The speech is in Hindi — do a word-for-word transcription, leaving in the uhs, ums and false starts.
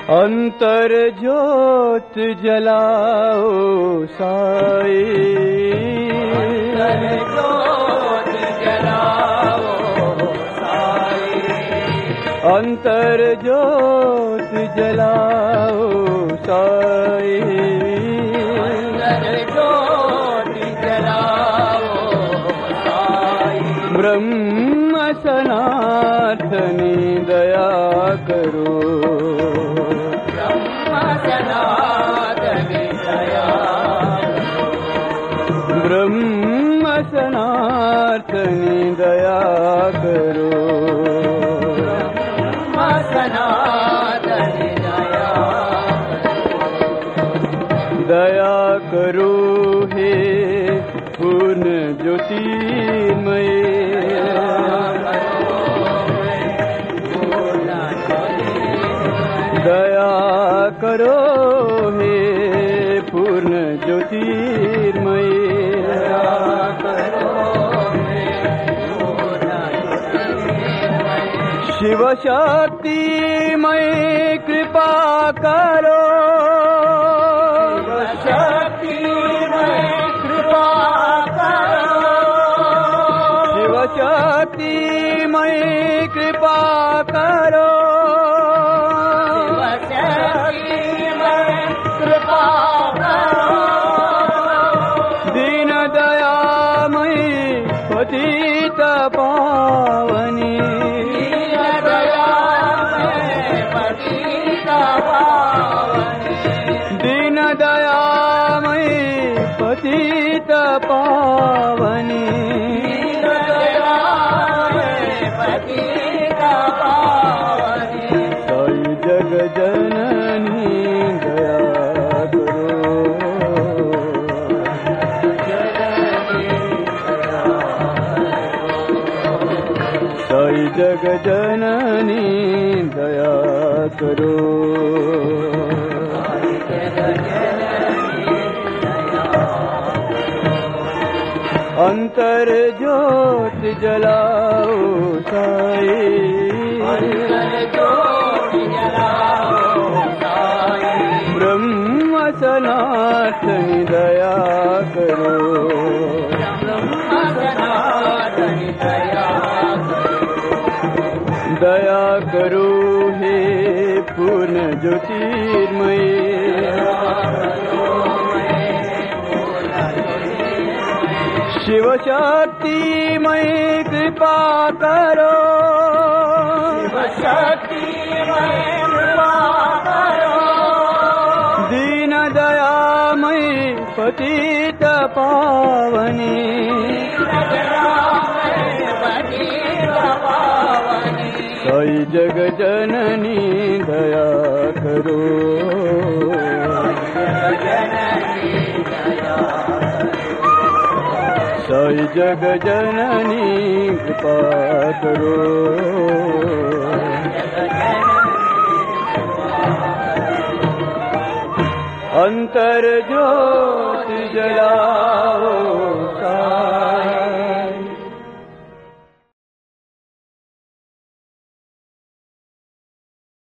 अंतर ज्योत जलाओ साई, अंतर ज्योत जलाओ साई, अंतर ज्योत जलाओ साई, अंतर ज्योत जलाओ साई। ब्रह्म सनातनी दया करो, ब्रह्म सनातनी दया करो, ब्रह्म सनातनी दया करो, दया करो हे पूर्ण ज्योतिर्मय, दया करो हे पूर्ण ज्योतिर्मय, शिव शक्तिमय कृपा करो, शक्तिमय कृपा करो, शिव शक्तिमय कृपा करो, शिव शक्तिमय कृपा करो, दीन दयामय पतित पावनी, दीन दयामय पतित पावनी, पतित पावनी, साई जग जननी दया करो, साई जग जननी दया करो, अंतर ज्योत जलाओ साई, अंतर ज्योत जलाओ साई, ब्रह्म सनातनी दया करो, ब्रह्म सनातनी दया करो, दया करो हे पूर्ण ज्योतिर्मय, शिव शक्तिमय कृपा करो, शिव शक्तिमय कृपा करो, दीन दयामय पतित पावनी, साई जग जननी दया करो, साई जग जननी कृपा करो, अंतर ज्योत जलाओ साई।